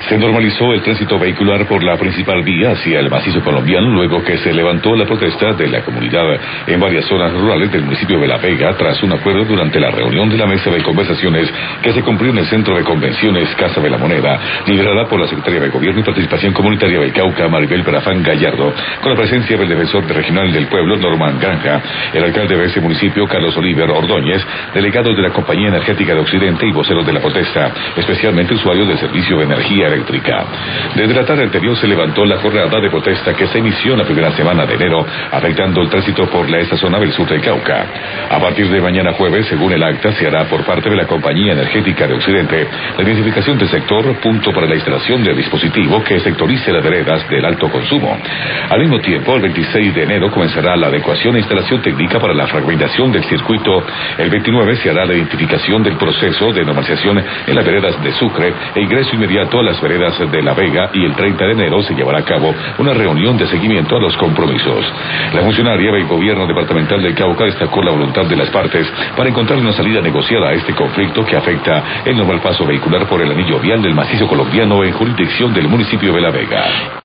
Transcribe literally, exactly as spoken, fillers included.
Se normalizó el tránsito vehicular por la principal vía hacia el macizo colombiano luego que se levantó la protesta de la comunidad en varias zonas rurales del municipio de La Vega tras un acuerdo durante la reunión de la mesa de conversaciones que se cumplió en el Centro de Convenciones Casa de la Moneda, liderada por la Secretaria de Gobierno y Participación Comunitaria del Cauca, Maribel Perafán Gallardo, con la presencia del defensor regional del pueblo, Norman Granja, el alcalde de ese municipio, Carlos Oliver Ordóñez, delegados de la Compañía Energética de Occidente y voceros de la protesta, especialmente usuarios del servicio de energía eléctrica. Desde la tarde anterior se levantó la jornada de protesta que se inició en la primera semana de enero, afectando el tránsito por la esta zona del sur del Cauca. A partir de mañana jueves, según el acta, se hará por parte de la Compañía Energética de Occidente la identificación del sector, punto para la instalación del dispositivo que sectorice las veredas del alto consumo. Al mismo tiempo, el veintiséis de enero comenzará la adecuación e instalación técnica para la fragmentación del circuito. El veintinueve se hará la identificación del proceso de normalización en las veredas de Sucre e ingreso inmediato a las veredas de La Vega, y el treinta de enero se llevará a cabo una reunión de seguimiento a los compromisos. La funcionaria del gobierno departamental del Cauca destacó la voluntad de las partes para encontrar una salida negociada a este conflicto que afecta el normal paso vehicular por el anillo vial del macizo colombiano en jurisdicción del municipio de La Vega.